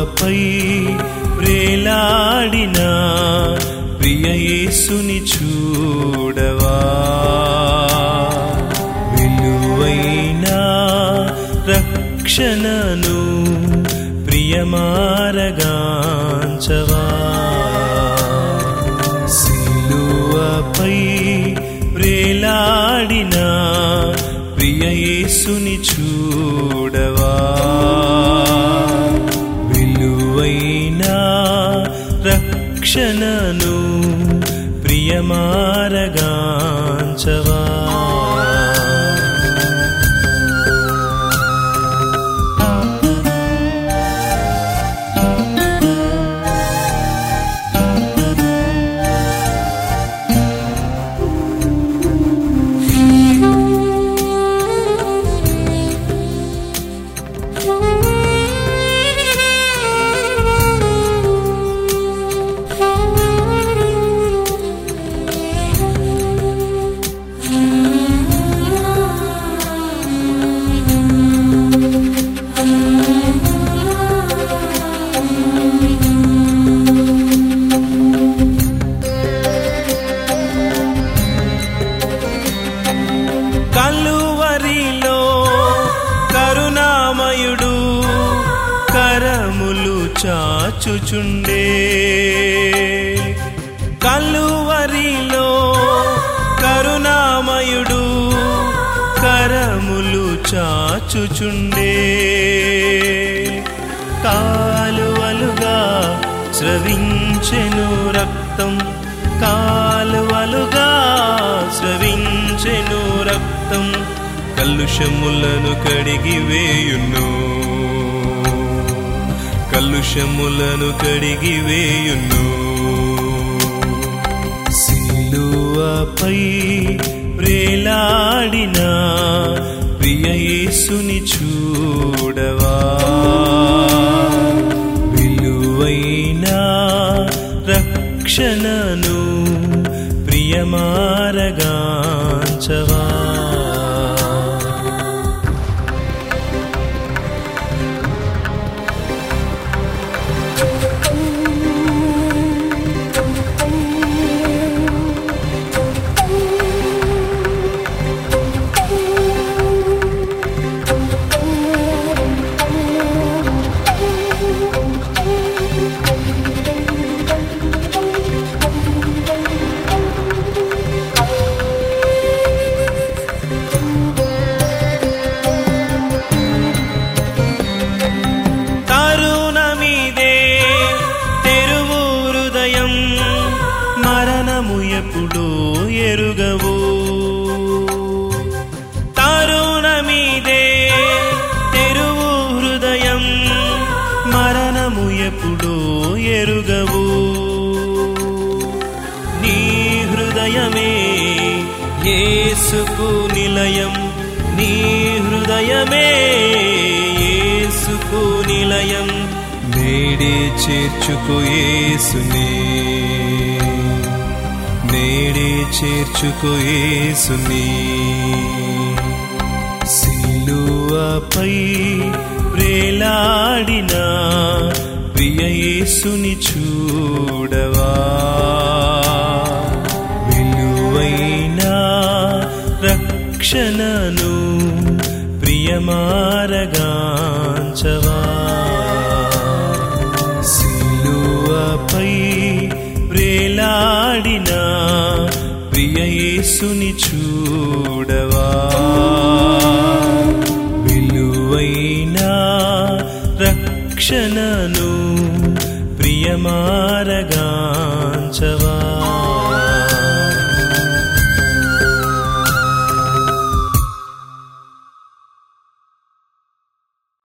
సిలువపై వ్రేలాడిన ప్రియ యేసుని చూడవా, విలువైన రక్షణను ప్రియమారగాంచవా. సిలువపై వ్రేలాడిన ప్రియ యేసుని చూడవా, విలువైన రక్షణను ప్రియమారగాంచవా. కలువరిలో కరుణామయుడు కరములు చాచుచుండే, కలువరిలో కరుణామయుడు కరములు చాచుచుండే. కాలువలుగా స్రవించెను రక్తం, కాలువలుగా స్రవించెను రక్తం, కలుషములను కడిగివేయును, కలుషములను కడిగివేయును. సిలువపై వ్రేలాడిన ప్రియ యేసుని చూడవా, విలువైన రక్షణను ప్రియమారగాంచవా. మరణము ఎప్పుడో ఎరుగవు, తరుణమిదే తెరువు హృదయం, మరణము ఎప్పుడో ఎరుగవు. నీ హృదయమే యేసుకు నిలయం, నీ హృదయమే యేసుకు నిలయం, నేడే చేర్చుకో యేసుని, నేడే చేర్చుకో యేసుని. సిలువపై వ్రేలాడిన ప్రియ యేసుని చూడవా, విలువైన రక్షణను ప్రియమారగాంచవా. సిలువపై వ్రేలాడిన ప్రియ యేసుని చూడవా, విలువైన రక్షణను ప్రియమారగాంచవా.